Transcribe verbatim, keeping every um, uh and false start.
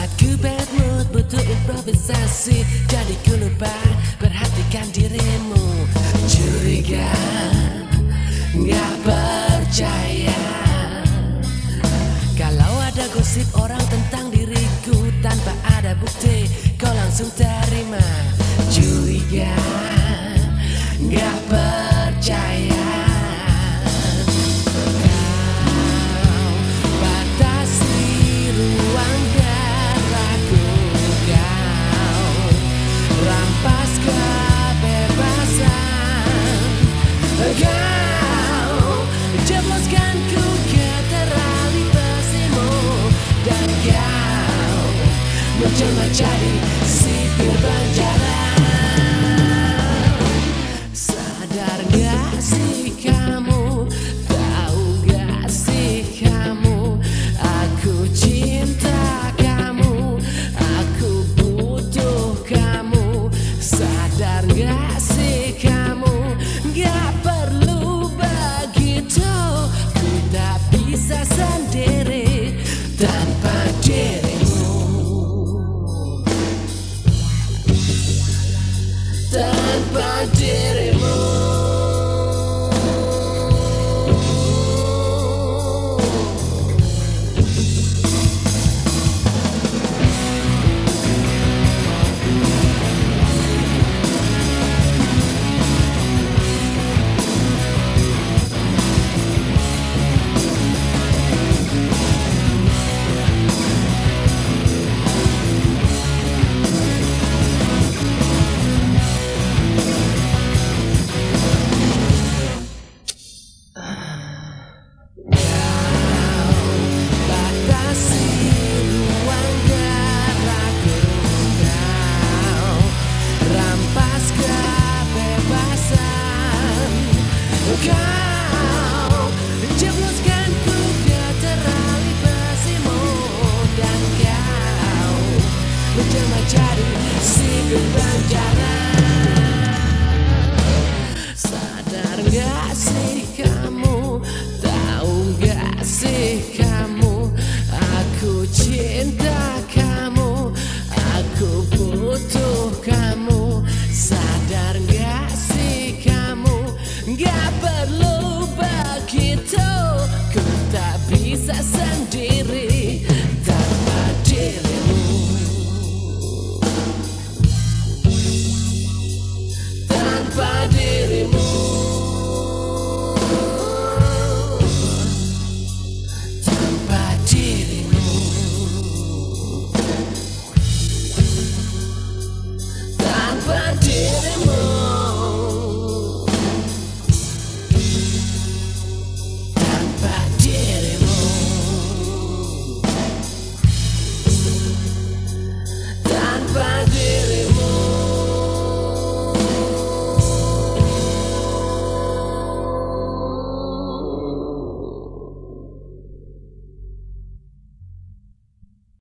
Saat ku bad mood butuh improvisasi, jadi ku lupa perhatikan dirimu. Curiga, gak percaya kalau ada gosip orang tentang diriku tanpa ada bukti, kau langsung terima. Curiga, gak percaya. Menjelma jadi sipir penjara. Sadar gak sih kamu, tahu gak sih kamu, aku cinta kamu, aku butuh kamu. Sadar gak sih kamu, gak perlu begitu, ku tak bisa sendiri tanpa dirimu. Tanpa dirimu. Kau jebloskan ku ke terali besimu, dan kau menjelma jadi sipir penjara. Sadar gak sih kamu, tahu gak sih kamu, aku cinta